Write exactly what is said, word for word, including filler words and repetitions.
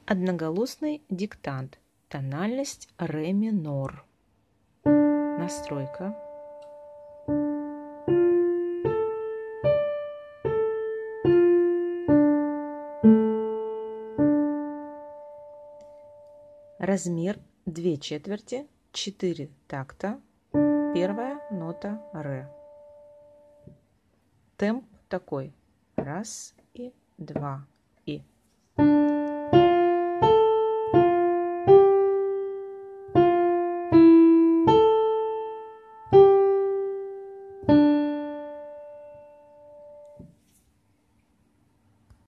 Одноголосный диктант. Тональность ре минор. Настройка. Размер две четверти, четыре такта, первая нота ре. Темп такой. Раз и два.